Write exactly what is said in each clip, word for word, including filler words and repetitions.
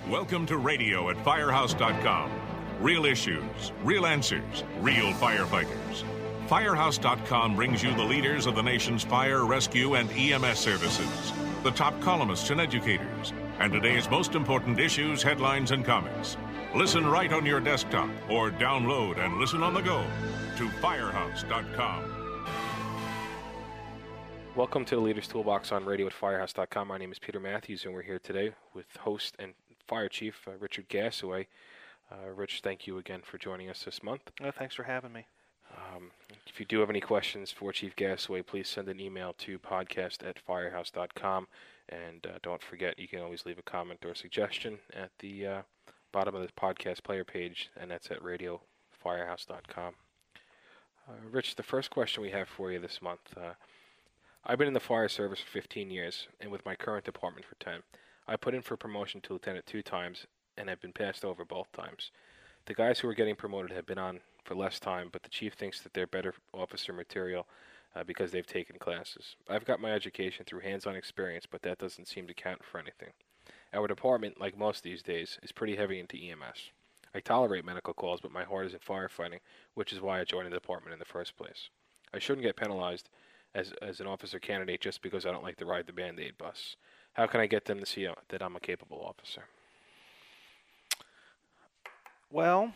Welcome to radio at firehouse dot com. Real issues, real answers, real firefighters. firehouse dot com brings you the leaders of the nation's fire, rescue, and E M S services, the top columnists and educators, and today's most important issues, headlines, and comments. Listen right on your desktop or download and listen on the go to firehouse dot com. Welcome to the Leaders Toolbox on radio at firehouse dot com. My name is Peter Matthews, and we're here today with host and Fire Chief uh, Richard Gasaway. Uh, Rich, thank you again for joining us this month. Oh, thanks for having me. Um, if you do have any questions for Chief Gasaway, please send an email to podcast at firehouse dot com. And uh, don't forget, you can always leave a comment or suggestion at the uh, bottom of the podcast player page, and that's at radio firehouse dot com. Uh, Rich, the first question we have for you this month. Uh, I've been in the fire service for fifteen years, and with my current department for ten. I put in for promotion to lieutenant two times, and have been passed over both times. The guys who are getting promoted have been on for less time, but the chief thinks that they're better officer material uh, because they've taken classes. I've got my education through hands-on experience, but that doesn't seem to count for anything. Our department, like most these days, is pretty heavy into E M S. I tolerate medical calls, but my heart is in firefighting, which is why I joined the department in the first place. I shouldn't get penalized as as an officer candidate just because I don't like to ride the Band-Aid bus. How can I get them to see uh, that I'm a capable officer? Well,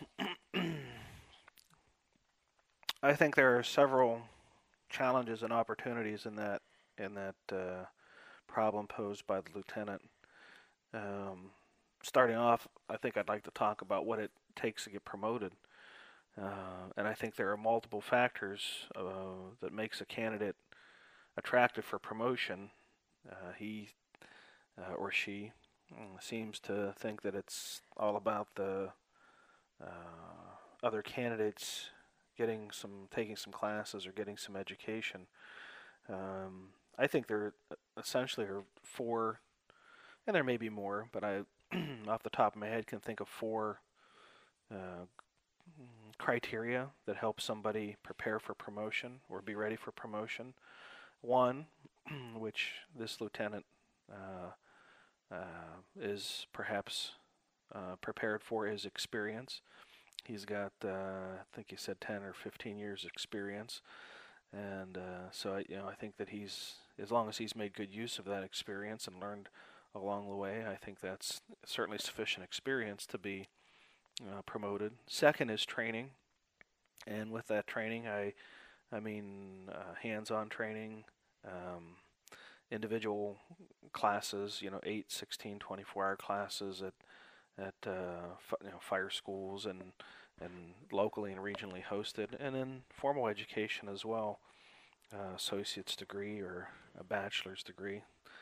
I think there are several challenges and opportunities in that in that uh, problem posed by the lieutenant. Um, starting off, I think I'd like to talk about what it takes to get promoted. Uh, and I think there are multiple factors uh, that makes a candidate attractive for promotion. Uh, he uh, or she uh, seems to think that it's all about the uh, other candidates getting some, taking some classes or getting some education. Um, I think there essentially are four, and there may be more, but I, off the top of my head, can think of four uh, criteria that help somebody prepare for promotion or be ready for promotion. One, which this lieutenant uh, uh, is perhaps uh, prepared for, is experience. He's got, uh, I think he said ten or fifteen years experience, and uh, so I, you know, I think that he's, as long as he's made good use of that experience and learned along the way, I think that's certainly sufficient experience to be uh, promoted. Second is training, and with that training, I, I mean uh, hands-on training, um, individual classes, you know, eight, sixteen, twenty-four hour classes at at uh, f- you know, fire schools and and locally and regionally hosted, and then formal education as well, uh, associate's degree or a bachelor's degree.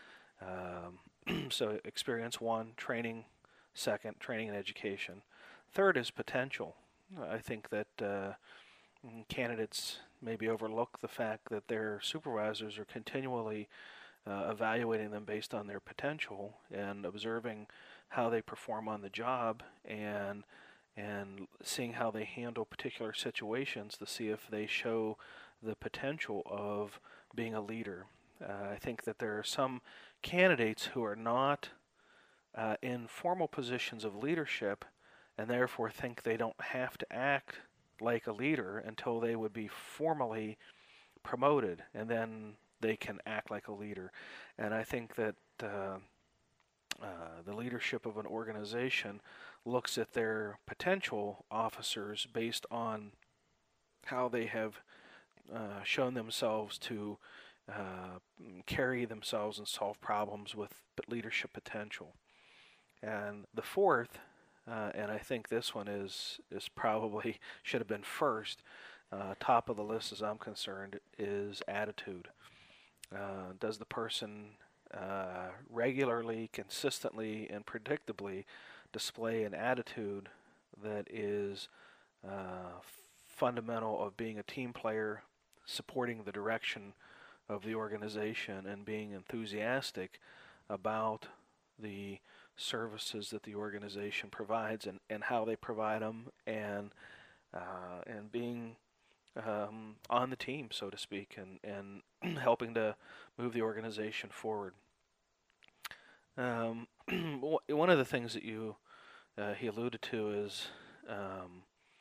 Um, so experience one, training second, training and education. Third is potential. I think that uh, candidates maybe overlook the fact that their supervisors are continually uh, evaluating them based on their potential and observing how they perform on the job and and seeing how they handle particular situations to see if they show the potential of being a leader. Uh, I think that there are some candidates who are not uh, in formal positions of leadership and therefore think they don't have to act like a leader until they would be formally promoted, and then they can act like a leader. And I think that uh, uh, the leadership of an organization looks at their potential officers based on how they have uh, shown themselves to uh, carry themselves and solve problems with leadership potential. And the fourth, uh, and I think this one is is probably should have been first, uh, top of the list as I'm concerned, is attitude. Uh, does the person uh, regularly, consistently, and predictably display an attitude that is uh, fundamental of being a team player, supporting the direction of the organization, and being enthusiastic about the services that the organization provides and, and how they provide them, and uh, and being um, on the team, so to speak, and, and helping to move the organization forward. Um, one of the things that you uh, he alluded to is, um,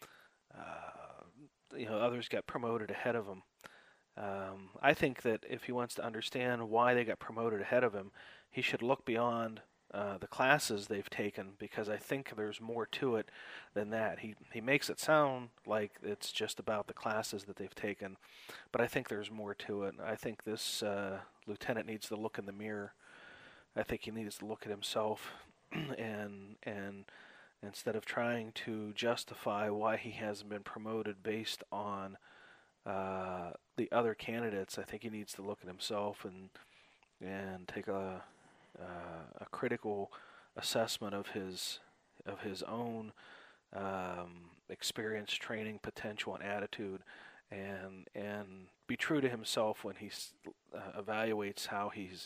uh, you know, others got promoted ahead of him. Um, I think that if he wants to understand why they got promoted ahead of him, he should look beyond uh, the classes they've taken, because I think there's more to it than that. He he makes it sound like it's just about the classes that they've taken, but I think there's more to it. I think this uh, lieutenant needs to look in the mirror. I think he needs to look at himself and and instead of trying to justify why he hasn't been promoted based on uh, the other candidates, I think he needs to look at himself and and take a uh, a critical assessment of his of his own um, experience, training, potential, and attitude, and and be true to himself when he uh, evaluates how he's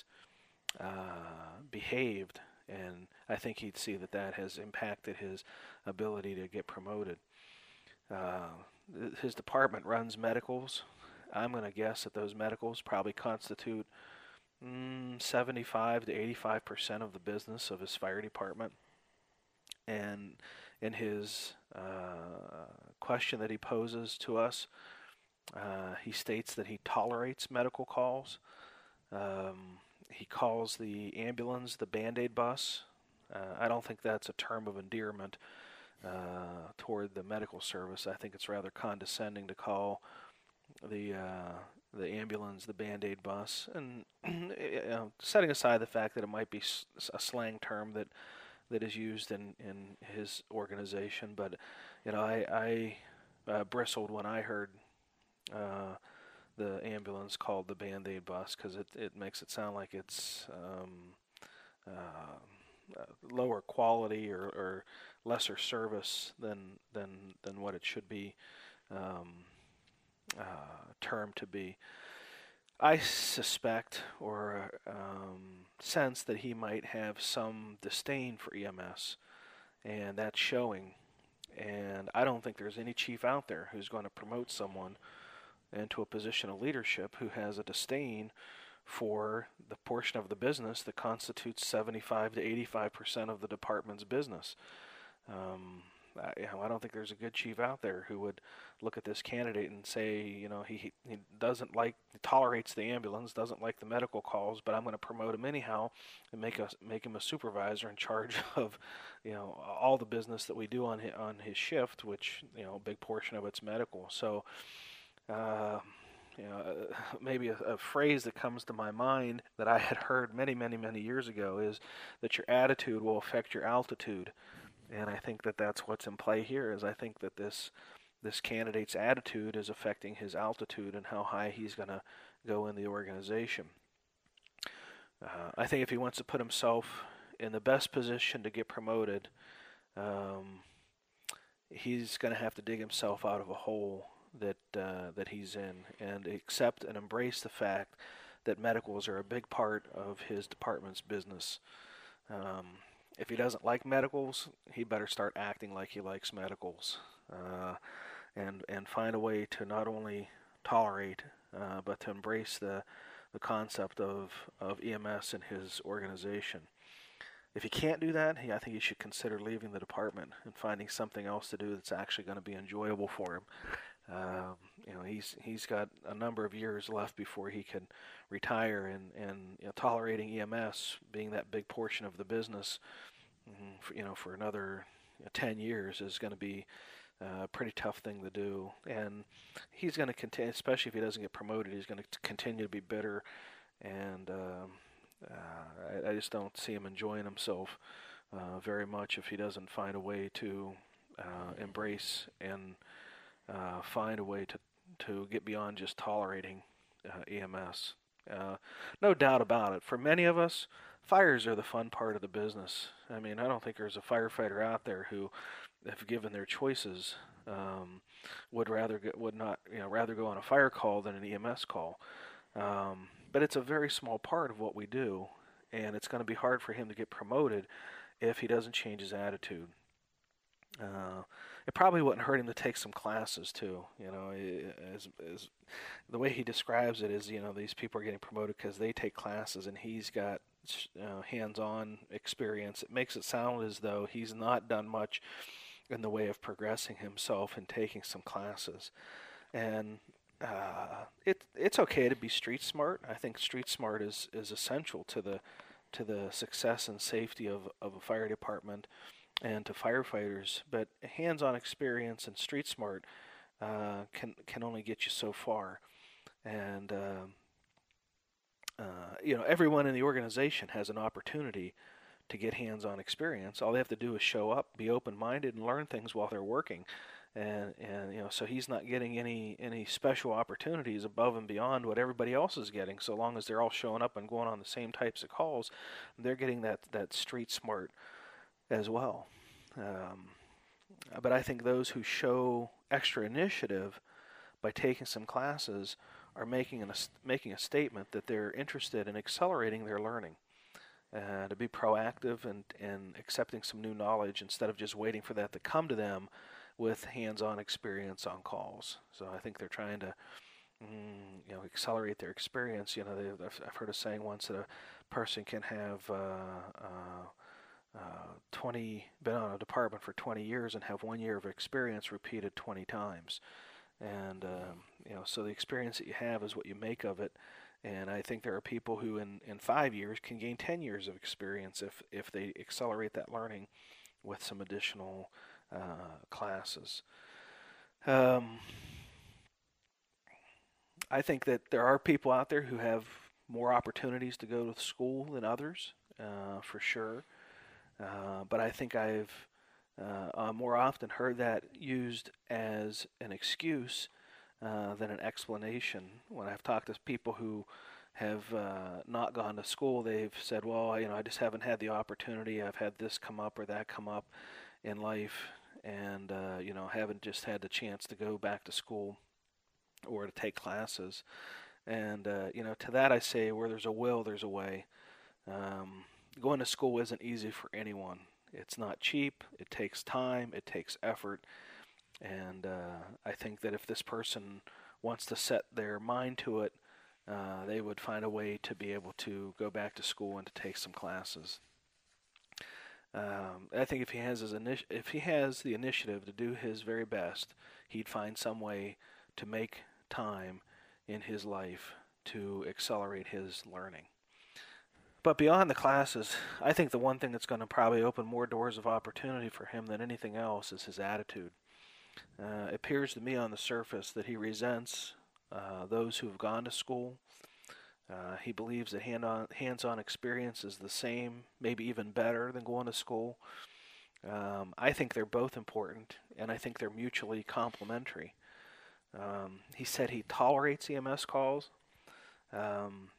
uh, behaved. And I think he'd see that that has impacted his ability to get promoted. Uh, his department runs medicals. I'm going to guess that those medicals probably constitute mm, seventy-five to eighty-five percent of the business of his fire department. And in his uh, question that he poses to us, uh, he states that he tolerates medical calls. Um, he calls the ambulance the Band-Aid bus. Uh, I don't think that's a term of endearment uh, toward the medical service. I think it's rather condescending to call the uh, the ambulance the Band-Aid bus. And you know, setting aside the fact that it might be a slang term that that is used in, in his organization, but you know, I, I uh, bristled when I heard uh, the ambulance called the Band-Aid bus, because it, it makes it sound like it's um, uh, uh, lower quality or, or lesser service than than than what it should be um, uh, termed to be. I suspect or um, sense that he might have some disdain for E M S, and that's showing. And I don't think there's any chief out there who's going to promote someone into a position of leadership who has a disdain for the portion of the business that constitutes seventy-five to eighty-five percent of the department's business. Um, I, you know, I don't think there's a good chief out there who would look at this candidate and say, you know, he he doesn't like, he tolerates the ambulance, doesn't like the medical calls, but I'm going to promote him anyhow and make us make him a supervisor in charge of, you know, all the business that we do on his, on his shift, which, you know, a big portion of it's medical. So. Uh, you know, uh, maybe a, a phrase that comes to my mind that I had heard many, many, many years ago is that your attitude will affect your altitude, and I think that that's what's in play here. Is I think that this this candidate's attitude is affecting his altitude and how high he's going to go in the organization. Uh, I think if he wants to put himself in the best position to get promoted, um, he's going to have to dig himself out of a hole that uh, that he's in, and accept and embrace the fact that medicals are a big part of his department's business. Um, if he doesn't like medicals, he better start acting like he likes medicals, uh, and and find a way to not only tolerate uh, but to embrace the the concept of, of E M S in his organization. If he can't do that, he, I think he should consider leaving the department and finding something else to do that's actually going to be enjoyable for him. Uh, you know, he's he's got a number of years left before he can retire, and and you know, tolerating E M S being that big portion of the business, mm, for, you know, for another you know, ten years is going to be uh, a pretty tough thing to do. And he's going to continue, especially if he doesn't get promoted, he's going to continue to be bitter, and um, uh, I, I just don't see him enjoying himself uh, very much if he doesn't find a way to uh, embrace and Uh, find a way to to get beyond just tolerating uh, E M S. Uh, no doubt about it. For many of us, fires are the fun part of the business. I mean, I don't think there's a firefighter out there who, if given their choices, um, would rather get, would not you know rather go on a fire call than an E M S call. Um, but it's a very small part of what we do, and it's going to be hard for him to get promoted if he doesn't change his attitude. Uh, it probably wouldn't hurt him to take some classes too. You know, as, as the way he describes it is, you know, these people are getting promoted because they take classes, and he's got uh, hands-on experience, it makes it sound as though he's not done much in the way of progressing himself and taking some classes. And uh, it it's okay to be street smart. I think street smart is, is essential to the to the success and safety of, of a fire department and to firefighters. But hands-on experience and street smart uh, can can only get you so far. And uh, uh, you know, everyone in the organization has an opportunity to get hands-on experience. All they have to do is show up, be open-minded, and learn things while they're working. And and you know, so he's not getting any any special opportunities above and beyond what everybody else is getting. So long as they're all showing up and going on the same types of calls, they're getting that that street smart as well. Um, but I think those who show extra initiative by taking some classes are making an, making a statement that they're interested in accelerating their learning. Uh, to be proactive and, and accepting some new knowledge instead of just waiting for that to come to them with hands-on experience on calls. So I think they're trying to, mm, you know, accelerate their experience. You know, they, I've, I've heard a saying once that a person can have uh, uh, uh, twenty been on a department for twenty years and have one year of experience repeated twenty times. And um, you know, so the experience that you have is what you make of it. And I think there are people who in, in five years can gain ten years of experience if, if they accelerate that learning with some additional uh, classes. Um, I think that there are people out there who have more opportunities to go to school than others, uh, for sure. Uh, but I think I've uh, uh, more often heard that used as an excuse Uh, than an explanation. When I've talked to people who have uh, not gone to school, they've said, well, you know, I just haven't had the opportunity. I've had this come up or that come up in life, and, uh, you know, haven't just had the chance to go back to school or to take classes. And, uh, you know, to that I say, where there's a will, there's a way. Um, going to school isn't easy for anyone. It's not cheap. It takes time. It takes effort. And uh, I think that if this person wants to set their mind to it, uh, they would find a way to be able to go back to school and to take some classes. Um, I think if he has his initi- if he has the initiative to do his very best, he'd find some way to make time in his life to accelerate his learning. But beyond the classes, I think the one thing that's going to probably open more doors of opportunity for him than anything else is his attitude. Uh, it appears to me on the surface that he resents uh, those who have gone to school. Uh, he believes that hand-on, hands-on experience is the same, maybe even better than going to school. Um, I think they're both important, and I think they're mutually complementary. Um, he said he tolerates E M S calls, um,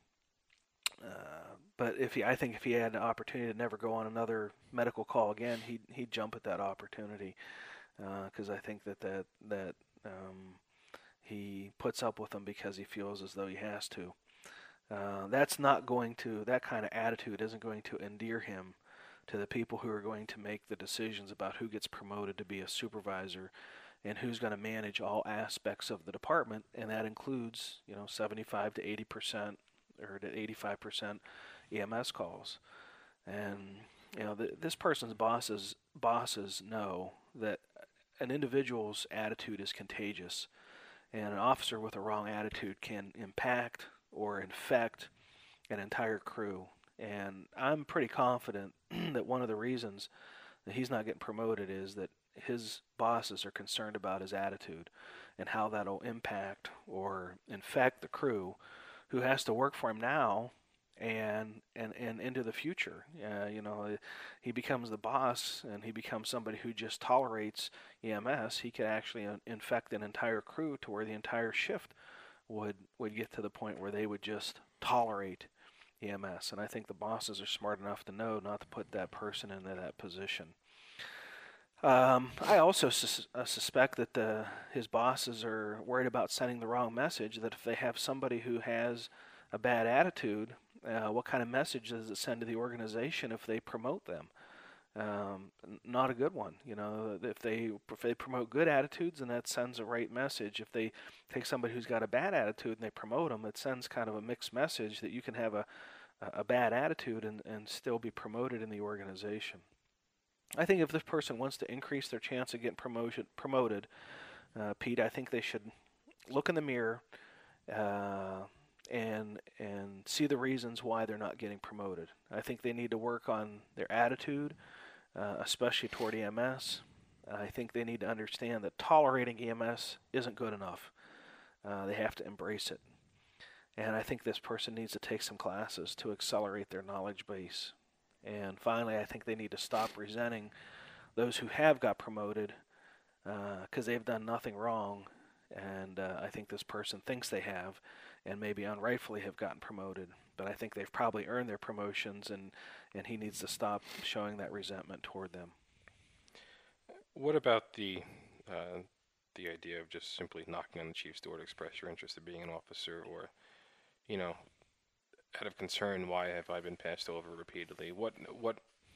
uh, but if he, I think if he had an opportunity to never go on another medical call again, he'd, he'd jump at that opportunity. Because uh, I think that that that um, he puts up with them because he feels as though he has to. Uh, that's not going to that kind of attitude isn't going to endear him to the people who are going to make the decisions about who gets promoted to be a supervisor and who's going to manage all aspects of the department, and that includes, you know, seventy-five to eighty percent or to eighty-five percent E M S calls. And you know, the, this person's bosses bosses know that an individual's attitude is contagious, and an officer with a wrong attitude can impact or infect an entire crew. And I'm pretty confident that one of the reasons that he's not getting promoted is that his bosses are concerned about his attitude and how that'll impact or infect the crew who has to work for him now and and, and into the future. Uh, you know, he becomes the boss and he becomes somebody who just tolerates E M S. He could actually infect an entire crew to where the entire shift would, would get to the point where they would just tolerate E M S. And I think the bosses are smart enough to know not to put that person into that position. Um, I also sus- uh, suspect that the, his bosses are worried about sending the wrong message, that if they have somebody who has a bad attitude, uh, what kind of message does it send to the organization if they promote them? Um, not a good one. You know, if they if they promote good attitudes, then that sends a right message. If they take somebody who's got a bad attitude and they promote them, it sends kind of a mixed message that you can have a a bad attitude and, and still be promoted in the organization. I think if this person wants to increase their chance of getting promotion, promoted, uh, Pete, I think they should look in the mirror uh, and and see the reasons why they're not getting promoted. I think they need to work on their attitude, uh, especially toward E M S. I think they need to understand that tolerating E M S isn't good enough. Uh, they have to embrace it. And I think this person needs to take some classes to accelerate their knowledge base. And finally, I think they need to stop resenting those who have got promoted because uh, they've done nothing wrong. And uh, I think this person thinks they have and maybe unrightfully have gotten promoted. But I think they've probably earned their promotions, and, and he needs to stop showing that resentment toward them. What about the uh, the idea of just simply knocking on the chief's door to express your interest in being an officer, or, you know, out of concern, why have I been passed over repeatedly? What what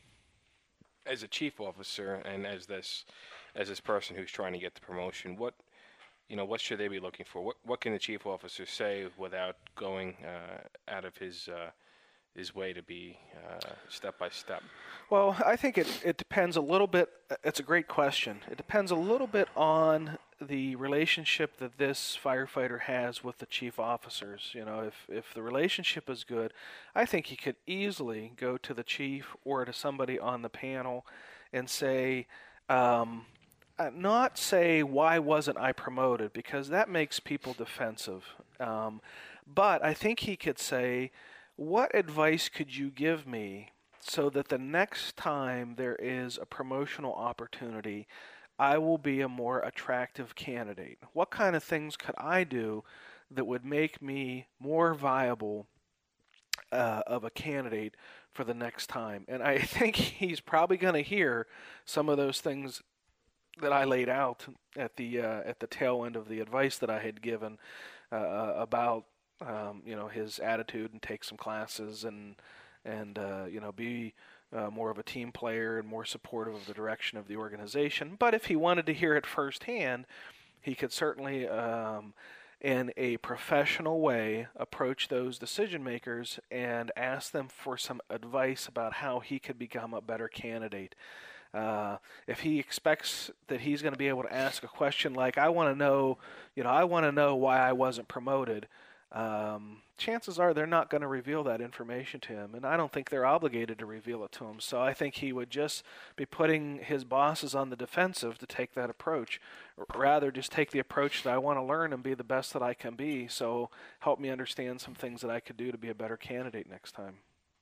as a chief officer and as this as this person who's trying to get the promotion, what you know, what should they be looking for? What what can the chief officer say without going uh, out of his uh, his way to be uh, step by step? Well, I think it, it depends a little bit. It's a great question. It depends a little bit on the relationship that this firefighter has with the chief officers. You know, if, if the relationship is good, I think he could easily go to the chief or to somebody on the panel and say, um, not say, why wasn't I promoted? Because that makes people defensive. Um, but I think he could say, what advice could you give me so that the next time there is a promotional opportunity, I will be a more attractive candidate? What kind of things could I do that would make me more viable uh, of a candidate for the next time? And I think he's probably going to hear some of those things that I laid out at the uh, at the tail end of the advice that I had given uh, about um, you know, his attitude and take some classes and and uh, you know, be uh, more of a team player and more supportive of the direction of the organization. But if he wanted to hear it firsthand, he could certainly, um, in a professional way, approach those decision makers and ask them for some advice about how he could become a better candidate. Uh, if he expects that he's going to be able to ask a question like, I want to know, you know, I want to know why I wasn't promoted, Um, chances are they're not going to reveal that information to him, and I don't think they're obligated to reveal it to him. So I think he would just be putting his bosses on the defensive to take that approach. R- rather, just take the approach that I want to learn and be the best that I can be, so help me understand some things that I could do to be a better candidate next time.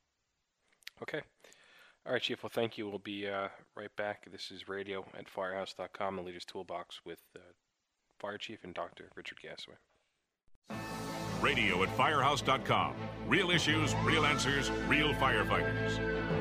Okay. All right, Chief. Well, thank you. We'll be uh, right back. This is radio at firehouse dot com, the Leader's Toolbox, with uh, Fire Chief and Doctor Richard Gasaway. Radio at firehouse dot com. Real issues, real answers, real firefighters.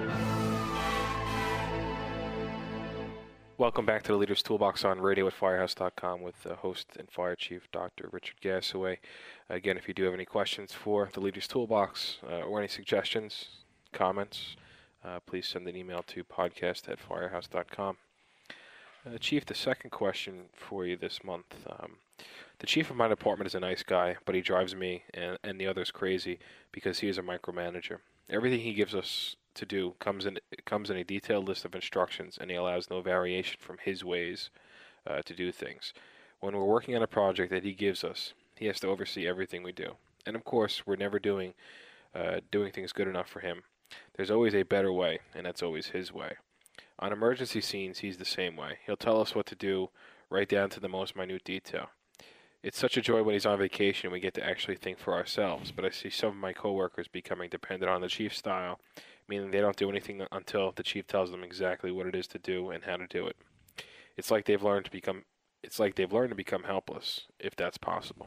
Welcome back to the Leader's Toolbox on radio at firehouse dot com with uh, host and Fire Chief Doctor Richard Gasaway. Again, if you do have any questions for the Leader's Toolbox uh, or any suggestions, comments, uh, please send an email to podcast at firehouse dot com. Uh, Chief, the second question for you this month. Um, The chief of my department is a nice guy, but he drives me and, and the others crazy because he is a micromanager. Everything he gives us to do comes in comes in a detailed list of instructions, and he allows no variation from his ways uh, to do things. When we're working on a project that he gives us, he has to oversee everything we do. And of course, we're never doing uh, doing things good enough for him. There's always a better way, and that's always his way. On emergency scenes, he's the same way. He'll tell us what to do right down to the most minute detail. It's such a joy when he's on vacation we get to actually think for ourselves, but I see some of my coworkers becoming dependent on the chief's style, meaning they don't do anything until the chief tells them exactly what it is to do and how to do it. It's like they've learned to become it's like they've learned to become helpless, if that's possible.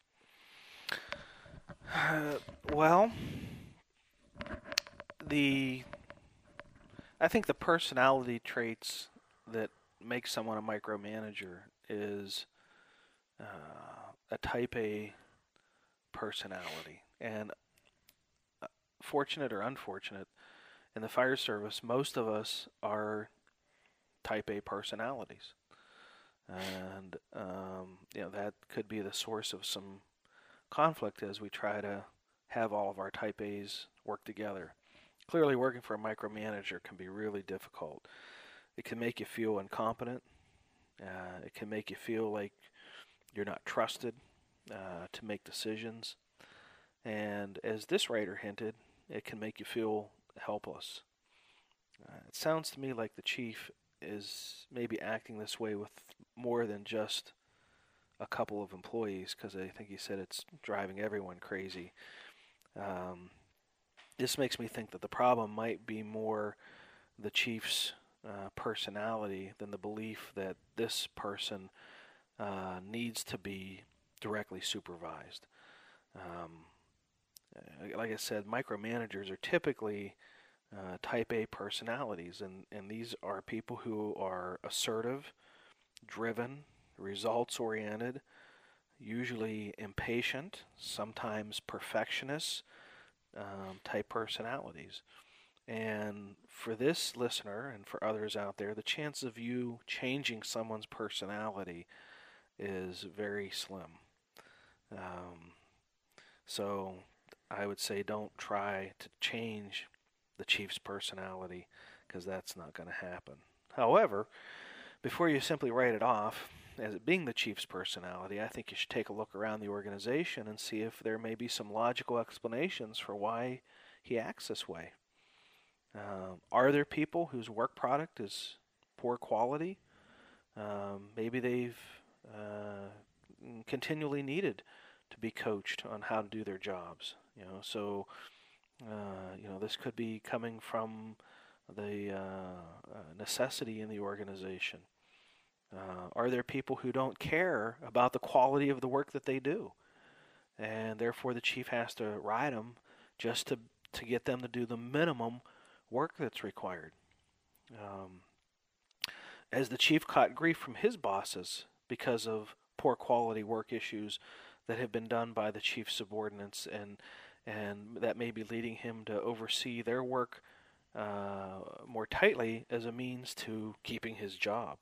Uh, well, the I think the personality traits that make someone a micromanager is Uh, a type A personality. And uh, fortunate or unfortunate, in the fire service, most of us are type A personalities. And, um, you know, that could be the source of some conflict as we try to have all of our type A's work together. Clearly, working for a micromanager can be really difficult. It can make you feel incompetent. Uh, it can make you feel like you're not trusted uh, to make decisions. And as this writer hinted, it can make you feel helpless. Uh, it sounds to me like the chief is maybe acting this way with more than just a couple of employees, because I think he said it's driving everyone crazy. Um, this makes me think that the problem might be more the chief's uh, personality than the belief that this person uh, needs to be directly supervised. Um, like I said, micromanagers are typically uh, type A personalities, and, and these are people who are assertive, driven, results-oriented, usually impatient, sometimes perfectionists, um, type personalities. And for this listener and for others out there, the chance of you changing someone's personality is very slim. Um, so I would say don't try to change the chief's personality, because that's not going to happen. However, before you simply write it off as it being the chief's personality, I think you should take a look around the organization and see if there may be some logical explanations for why he acts this way. Um, are there people whose work product is poor quality? Um, maybe they've uh, continually needed to be coached on how to do their jobs. You know, so uh, you know this could be coming from the uh, uh, necessity in the organization. Uh, are there people who don't care about the quality of the work that they do, and therefore the chief has to ride them just to to get them to do the minimum work that's required? Um, as the chief caught grief from his bosses because of poor quality work issues that have been done by the chief's subordinates, and and that may be leading him to oversee their work uh, more tightly as a means to keeping his job.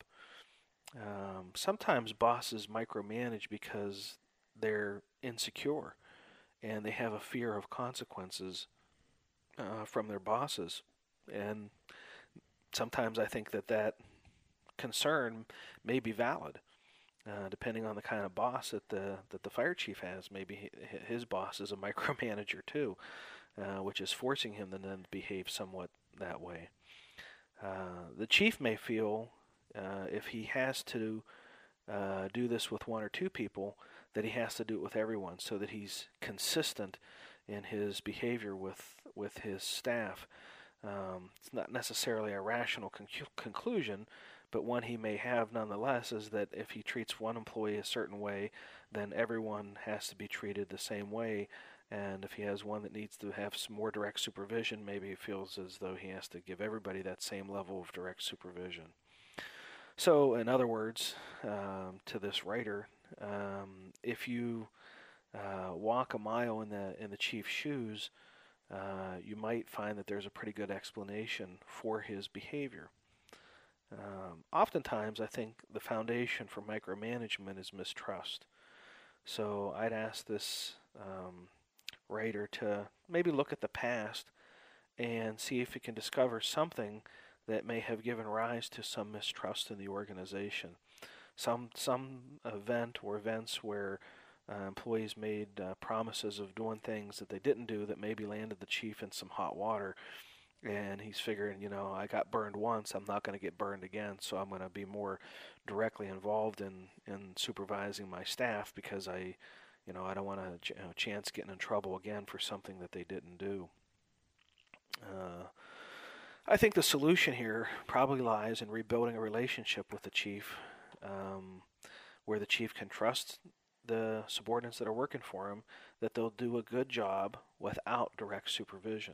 Um, sometimes bosses micromanage because they're insecure and they have a fear of consequences uh, from their bosses. And sometimes I think that that concern may be valid, uh, depending on the kind of boss that the that the fire chief has. Maybe he, his boss is a micromanager too, uh, which is forcing him to then behave somewhat that way. Uh, the chief may feel, uh, if he has to uh, do this with one or two people, that he has to do it with everyone, so that he's consistent in his behavior with with his staff. Um, it's not necessarily a rational conc- conclusion, but one he may have nonetheless, is that if he treats one employee a certain way, then everyone has to be treated the same way. And if he has one that needs to have some more direct supervision, maybe he feels as though he has to give everybody that same level of direct supervision. So, in other words, um, to this writer, um, if you uh, walk a mile in the in the chief's shoes, uh, you might find that there's a pretty good explanation for his behavior. Um, oftentimes, I think the foundation for micromanagement is mistrust. So, I'd ask this um, writer to maybe look at the past and see if he can discover something that may have given rise to some mistrust in the organization. Some some event or events where uh, employees made uh, promises of doing things that they didn't do that maybe landed the chief in some hot water. And he's figuring, you know, I got burned once, I'm not going to get burned again, so I'm going to be more directly involved in, in supervising my staff, because I, you know, I don't want to ch- you know, chance getting in trouble again for something that they didn't do. Uh, I think the solution here probably lies in rebuilding a relationship with the chief, um, where the chief can trust the subordinates that are working for him that they'll do a good job without direct supervision.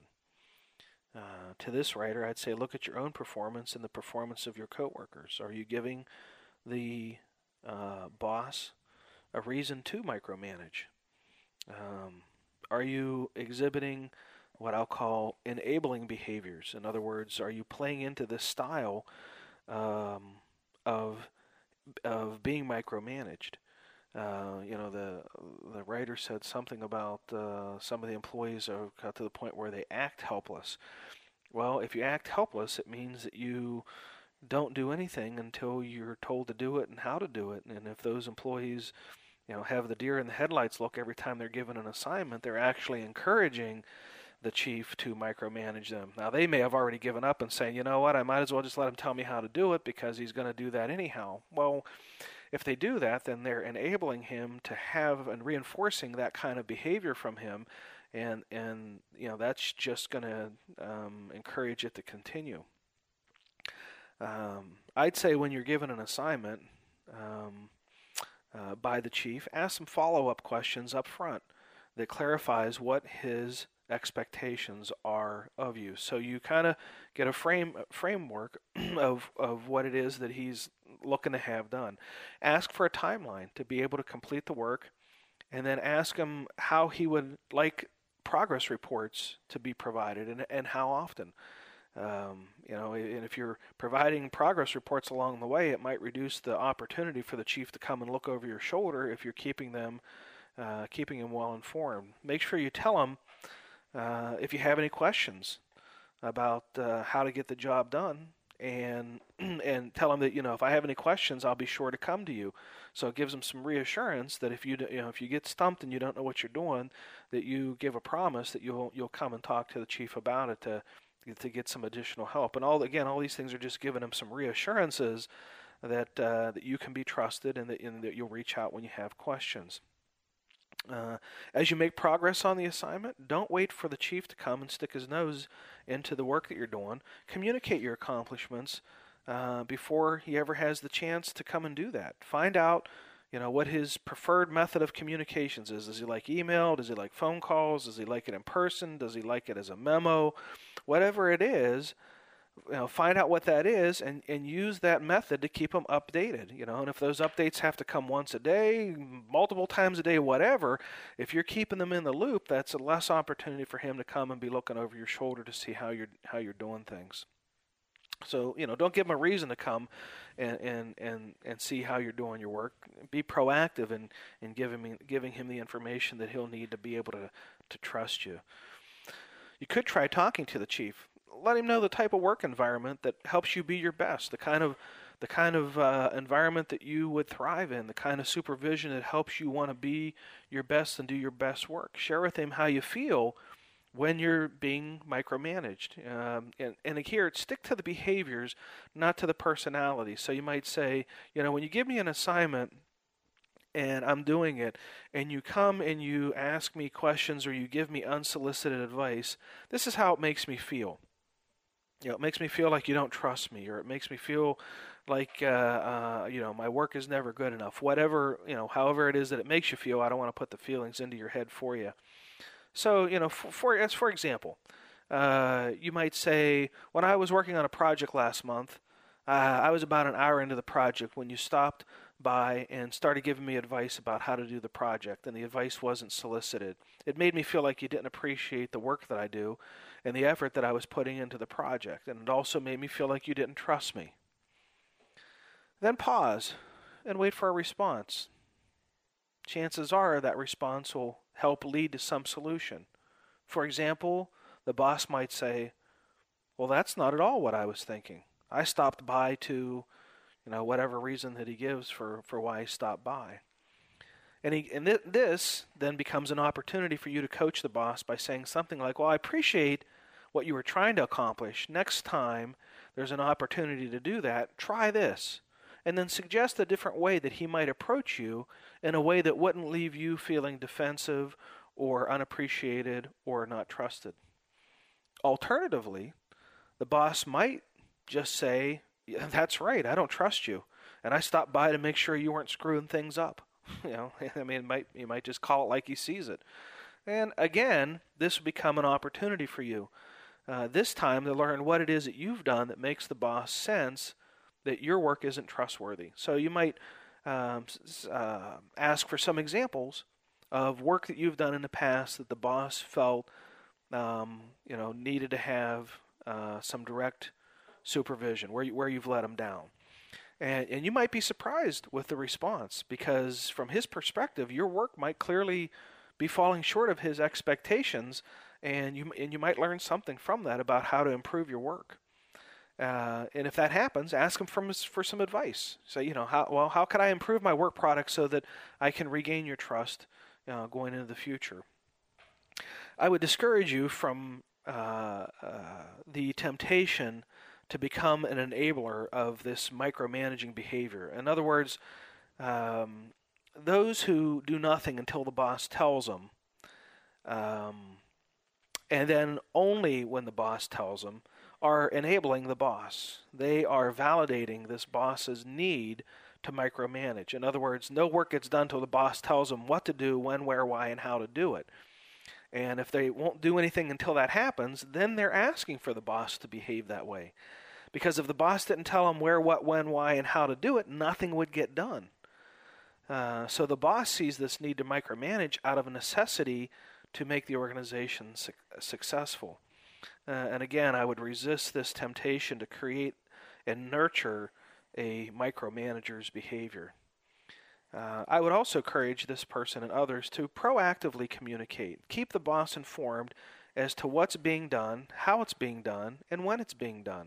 Uh, to this writer, I'd say look at your own performance and the performance of your coworkers. Are you giving the uh, boss a reason to micromanage? Um, are you exhibiting what I'll call enabling behaviors? In other words, are you playing into this style um, of of being micromanaged? Uh, you know, the the writer said something about uh, some of the employees are got to the point where they act helpless. Well, if you act helpless, it means that you don't do anything until you're told to do it and how to do it. And if those employees, you know, have the deer in the headlights look every time they're given an assignment, they're actually encouraging the chief to micromanage them. Now, they may have already given up and saying, you know what, I might as well just let him tell me how to do it because he's going to do that anyhow. Well, if they do that, then they're enabling him to have and reinforcing that kind of behavior from him, and and you know that's just going to um, encourage it to continue. Um, I'd say when you're given an assignment um, uh, by the chief, ask some follow-up questions up front that clarifies what his expectations are of you. So you kind of get a frame framework of of what it is that he's looking to have done. Ask for a timeline to be able to complete the work, and then ask him how he would like progress reports to be provided and and how often. Um, you know, and if you're providing progress reports along the way, it might reduce the opportunity for the chief to come and look over your shoulder if you're keeping them uh, keeping him well informed. Make sure you tell him uh, if you have any questions about uh, how to get the job done, and and tell him that, you know, if I have any questions, I'll be sure to come to you. So it gives him some reassurance that if you you know if you get stumped and you don't know what you're doing, that you give a promise that you'll you'll come and talk to the chief about it to to get some additional help. And all again, all these things are just giving him some reassurances that uh, that you can be trusted, and that, and that you'll reach out when you have questions. Uh, as you make progress on the assignment, don't wait for the chief to come and stick his nose into the work that you're doing. Communicate your accomplishments uh, before he ever has the chance to come and do that. Find out, you know, what his preferred method of communications is. Does he like email? Does he like phone calls? Does he like it in person? Does he like it as a memo? Whatever it is, you know, find out what that is, and, and use that method to keep him updated. You know, and if those updates have to come once a day, multiple times a day, whatever, if you're keeping them in the loop, that's a less opportunity for him to come and be looking over your shoulder to see how you're how you're doing things. So, you know, don't give him a reason to come and and, and, and see how you're doing your work. Be proactive in, in giving him, giving him the information that he'll need to be able to, to trust you. You could try talking to the chief. Let him know the type of work environment that helps you be your best, the kind of the kind of uh, environment that you would thrive in, the kind of supervision that helps you want to be your best and do your best work. Share with him how you feel when you're being micromanaged. Um, and, and here, stick to the behaviors, not to the personality. So you might say, you know, when you give me an assignment and I'm doing it, and you come and you ask me questions or you give me unsolicited advice, this is how it makes me feel. You know, it makes me feel like you don't trust me, or it makes me feel like, uh, uh, you know, my work is never good enough. Whatever, you know, however it is that it makes you feel, I don't want to put the feelings into your head for you. So, you know, for, for as for example, uh, you might say, when I was working on a project last month, uh, I was about an hour into the project when you stopped by and started giving me advice about how to do the project, and the advice wasn't solicited. It made me feel like you didn't appreciate the work that I do and the effort that I was putting into the project, and it also made me feel like you didn't trust me. Then pause and wait for a response. Chances are that response will help lead to some solution. For example, the boss might say, well, that's not at all what I was thinking. I stopped by to, you know, whatever reason that he gives for, for why he stopped by. And, he, and th- this then becomes an opportunity for you to coach the boss by saying something like, well, I appreciate what you were trying to accomplish. Next time there's an opportunity to do that, try this. And then suggest a different way that he might approach you in a way that wouldn't leave you feeling defensive or unappreciated or not trusted. Alternatively, the boss might just say, yeah, that's right, I don't trust you, and I stopped by to make sure you weren't screwing things up. You know, I mean, it might, you might just call it like he sees it. And again, this will become an opportunity for you. Uh, this time to learn what it is that you've done that makes the boss sense that your work isn't trustworthy. So you might um, uh, ask for some examples of work that you've done in the past that the boss felt um, you know needed to have uh, some direct supervision, where you, where you've let them down. And, and you might be surprised with the response, because from his perspective, your work might clearly be falling short of his expectations, and you and you might learn something from that about how to improve your work. Uh, and if that happens, ask him from, for some advice. Say, you know, how well how can I improve my work product so that I can regain your trust uh, going into the future? I would discourage you from uh, uh, the temptation to become an enabler of this micromanaging behavior. In other words, um, those who do nothing until the boss tells them, um, and then only when the boss tells them, are enabling the boss. They are validating this boss's need to micromanage. In other words, no work gets done until the boss tells them what to do, when, where, why, and how to do it. And if they won't do anything until that happens, then they're asking for the boss to behave that way. Because if the boss didn't tell them where, what, when, why, and how to do it, nothing would get done. Uh, so the boss sees this need to micromanage out of a necessity to make the organization su- successful. Uh, and again, I would resist this temptation to create and nurture a micromanager's behavior. Uh, I would also encourage this person and others to proactively communicate. Keep the boss informed as to what's being done, how it's being done, and when it's being done.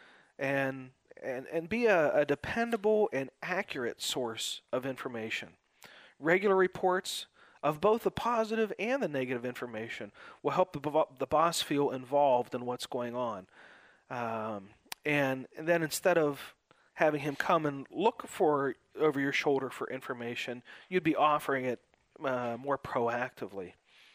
And and, and be a, a dependable and accurate source of information. Regular reports of both the positive and the negative information will help the, the boss feel involved in what's going on. Um, and, and then instead of having him come and look for over your shoulder for information, you'd be offering it uh, more proactively.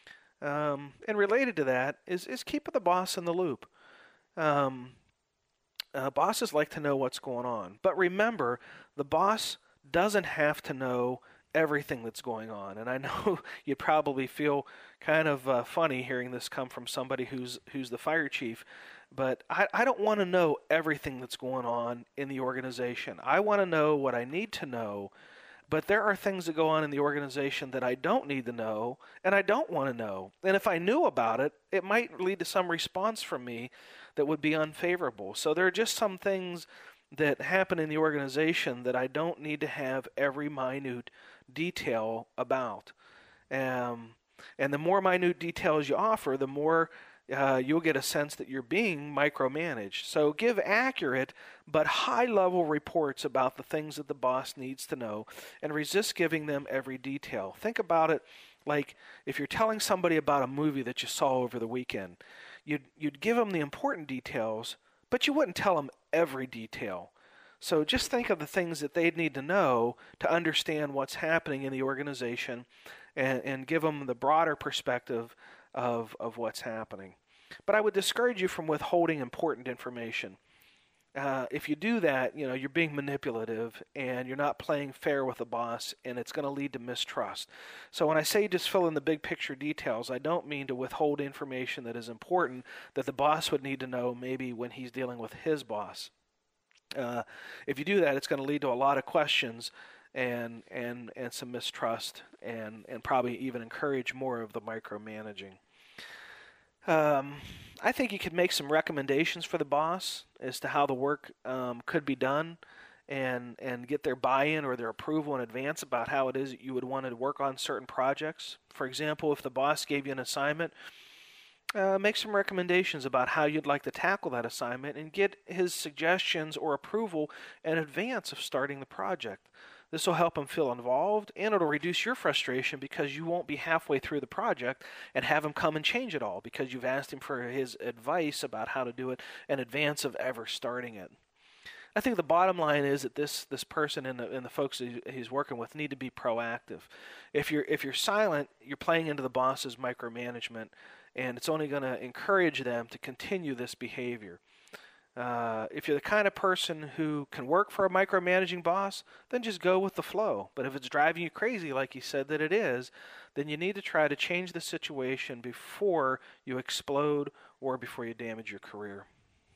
Um, and related to that is, is keeping the boss in the loop. Um, uh, bosses like to know what's going on. But remember, the boss doesn't have to know everything that's going on. And I know you probably feel kind of uh, funny hearing this come from somebody who's who's the fire chief, but I, I don't want to know everything that's going on in the organization. I want to know what I need to know, but there are things that go on in the organization that I don't need to know, and I don't want to know. And if I knew about it, it might lead to some response from me that would be unfavorable. So there are just some things that happen in the organization that I don't need to have every minute detail about. Um, and the more minute details you offer, the more uh, you'll get a sense that you're being micromanaged. So give accurate but high-level reports about the things that the boss needs to know, and resist giving them every detail. Think about it like if you're telling somebody about a movie that you saw over the weekend. You'd, you'd give them the important details, but you wouldn't tell them every detail. So just think of the things that they'd need to know to understand what's happening in the organization, and, and give them the broader perspective of, of what's happening. But I would discourage you from withholding important information. Uh, if you do that, you know, you're being manipulative and you're not playing fair with the boss, and it's going to lead to mistrust. So when I say just fill in the big picture details, I don't mean to withhold information that is important that the boss would need to know maybe when he's dealing with his boss. Uh, if you do that, it's going to lead to a lot of questions and and and some mistrust, and, and probably even encourage more of the micromanaging. Um, I think you could make some recommendations for the boss as to how the work um, could be done, and and get their buy-in or their approval in advance about how it is that you would want to work on certain projects. For example, if the boss gave you an assignment, Uh, make some recommendations about how you'd like to tackle that assignment, and get his suggestions or approval in advance of starting the project. This will help him feel involved, and it'll reduce your frustration because you won't be halfway through the project and have him come and change it all because you've asked him for his advice about how to do it in advance of ever starting it. I think the bottom line is that this this person and the and the folks he's working with need to be proactive. If you're if you're silent, you're playing into the boss's micromanagement, and it's only going to encourage them to continue this behavior. Uh, if you're the kind of person who can work for a micromanaging boss, then just go with the flow. But if it's driving you crazy, like you said that it is, then you need to try to change the situation before you explode or before you damage your career.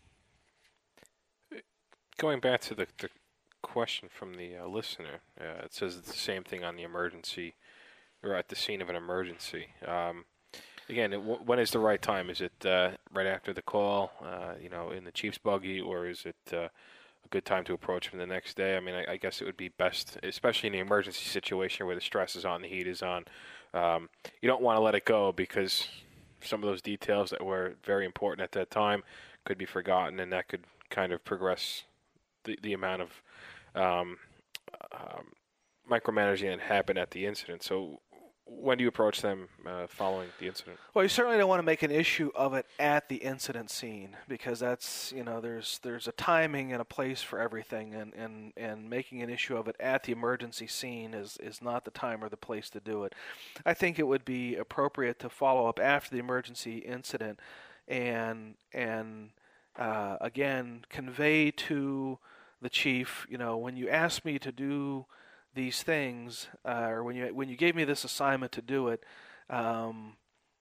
Going back to the, the question from the uh, listener, uh, it says it's the same thing on the emergency, or at the scene of an emergency. Um, again, it, w- when is the right time? Is it uh, right after the call, uh, you know, in the chief's buggy, or is it uh, a good time to approach him the next day. I mean, I, I guess it would be best, especially in the emergency situation where the stress is on, the heat is on. Um, you don't want to let it go because some of those details that were very important at that time could be forgotten, and that could kind of progress the, the amount of um, um, micromanaging that happened at the incident. So when do you approach them uh, following the incident? Well, you certainly don't want to make an issue of it at the incident scene, because that's, you know, there's there's a timing and a place for everything, and, and, and making an issue of it at the emergency scene is, is not the time or the place to do it. I think it would be appropriate to follow up after the emergency incident and, and uh, again, convey to the chief, you know, when you asked me to do these things, uh, or when you when you gave me this assignment to do it, um,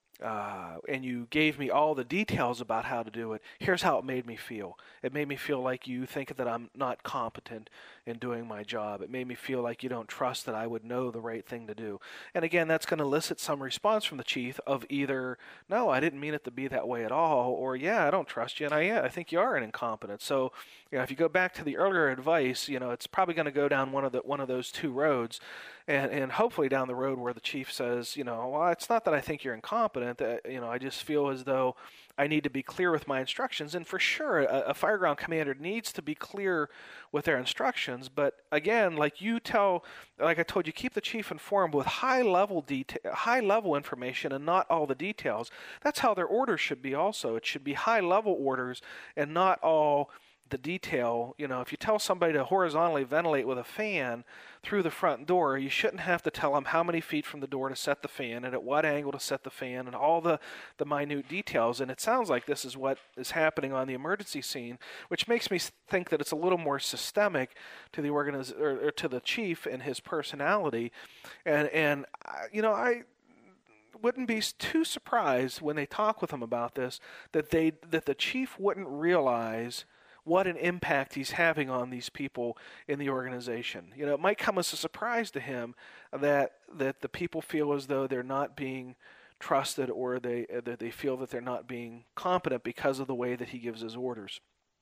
uh, and you gave me all the details about how to do it, here's how it made me feel. It made me feel like you think that I'm not competent in doing my job. It made me feel like you don't trust that I would know the right thing to do. And again, that's going to elicit some response from the chief of either, no, I didn't mean it to be that way at all, or yeah, I don't trust you, and I, yeah, I think you are an incompetent. So, you know, if you go back to the earlier advice, you know, it's probably going to go down one of the one of those two roads, and and hopefully down the road where the chief says, you know, well, it's not that I think you're incompetent. Uh, you know, I just feel as though I need to be clear with my instructions. And for sure, a, a fireground commander needs to be clear with their instructions. But again, like you tell, like I told you, keep the chief informed with high level detail, high level information, and not all the details. That's how their orders should be. Also, it should be high level orders and not all the detail. You know, if you tell somebody to horizontally ventilate with a fan through the front door, you shouldn't have to tell them how many feet from the door to set the fan and at what angle to set the fan and all the, the minute details. And it sounds like this is what is happening on the emergency scene, which makes me think that it's a little more systemic to the organiz- or, or to the chief and his personality. And, and you know, I wouldn't be too surprised when they talk with him about this that they that the chief wouldn't realize what an impact he's having on these people in the organization. You know, it might come as a surprise to him that that the people feel as though they're not being trusted, or they that they feel that they're not being competent because of the way that he gives his orders.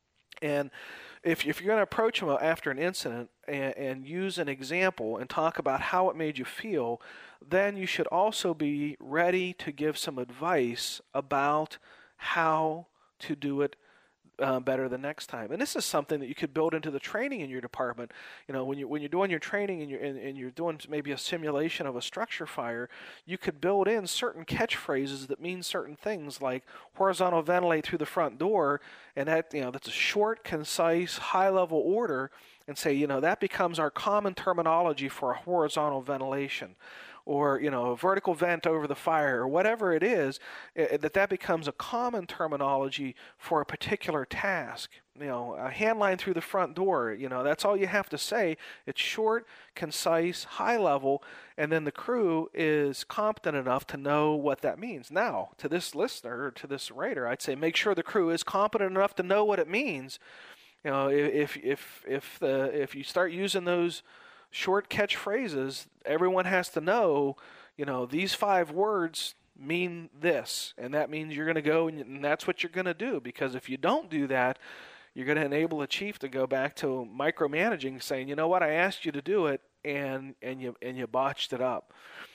And if if you're going to approach him after an incident and, and use an example and talk about how it made you feel, then you should also be ready to give some advice about how to do it Uh, better the next time. And this is something that you could build into the training in your department. You know, when you when you're doing your training and you're and, and you're doing maybe a simulation of a structure fire, you could build in certain catchphrases that mean certain things, like horizontal ventilate through the front door, and that, you know, that's a short, concise, high-level order, and say, you know, that becomes our common terminology for a horizontal ventilation. Or, you know, a vertical vent over the fire, or whatever it is, it, that that becomes a common terminology for a particular task. You know, a hand line through the front door, you know, that's all you have to say. It's short, concise, high level, and then the crew is competent enough to know what that means. Now, to this listener, or to this writer, I'd say make sure the crew is competent enough to know what it means. You know, if if if the if you start using those short catchphrases, everyone has to know, you know, these five words mean this, and that means you're going to go and, and that's what you're going to do. Because if you don't do that, you're going to enable a chief to go back to micromanaging, saying, you know what, I asked you to do it, and and you and you botched it up.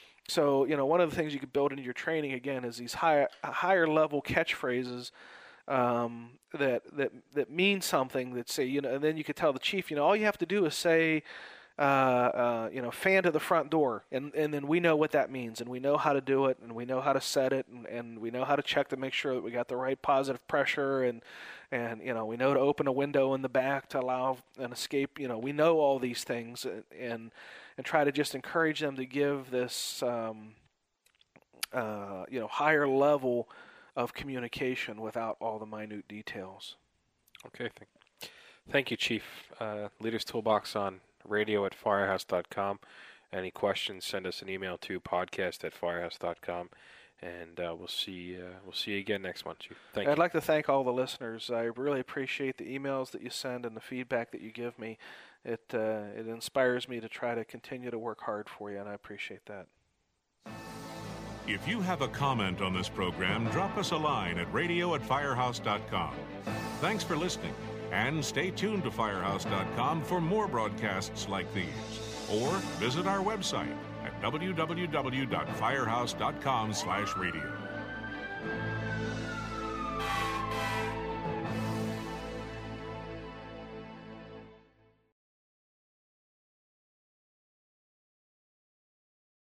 So, you know, one of the things you could build into your training again is these higher higher level catchphrases um, that that that mean something. That say, you know, and then you could tell the chief, you know, all you have to do is say, Uh, uh, you know, fan to the front door, and, and then we know what that means, and we know how to do it, and we know how to set it, and, and we know how to check to make sure that we got the right positive pressure, and and you know, we know to open a window in the back to allow an escape. You know, we know all these things, and and, and try to just encourage them to give this um, uh, you know, higher level of communication without all the minute details. Okay, thank, thank you, Chief. Uh, Leaders Toolbox on radio at firehouse dot com. Any questions, send us an email to podcast at firehouse dot com, and uh, we'll see uh, we'll see you again next month, Chief. Thank I'd you. like to thank all the listeners. I really appreciate the emails that you send and the feedback that you give me. It uh, it inspires me to try to continue to work hard for you, and I appreciate that. If you have a comment on this program, drop us a line at radio at firehouse dot com. Thanks for listening. And stay tuned to firehouse dot com for more broadcasts like these. Or visit our website at w w w dot firehouse dot com slash radio.